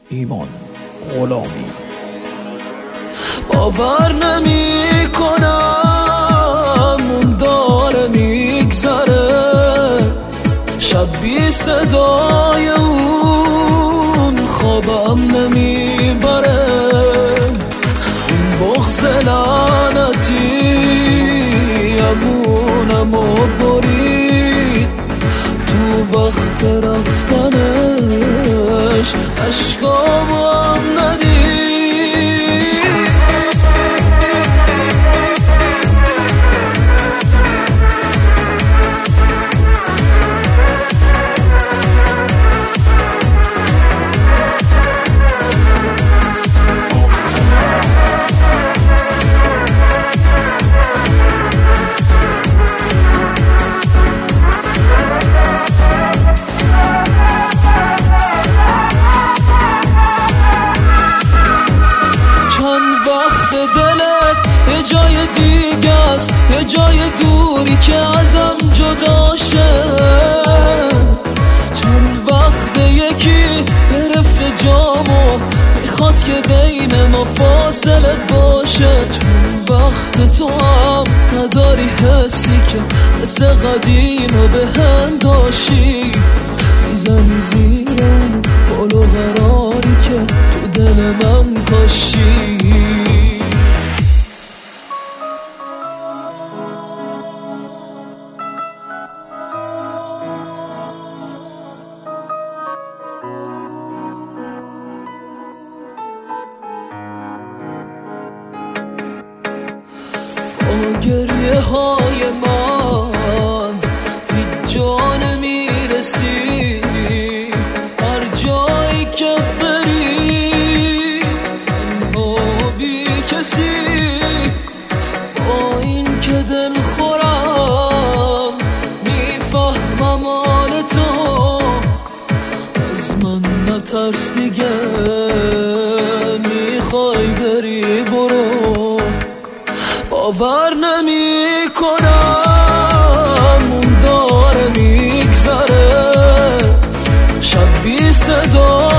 ایمان غلامی. باور نمی کنم اون داره میگذره، شب بی صدای اون خوابم نمیبره. این بغض لعنتی امونمو برید تو وقت رفتنش، عشقامو هم ندید. یه جای دیگه است، یه جای دوری که ازم جدا شه. چند وقت یکی گرفت جامو میخواد که بین ما فاصله باشه. چند وقت تو هم نداری حسی که مثل قدیم به هم داشتی، میزنی زیرم بال و قراری که تو دل من کاشی. گریه های من هیچ جا نمیرسی، هر جایی که بری تنها بی کسی. با این که دل خورم میفهمم حال تو، از من نترس دیگه، میخوای بری برو. باور نمی کنم اون داره میگذره، شب بی صدا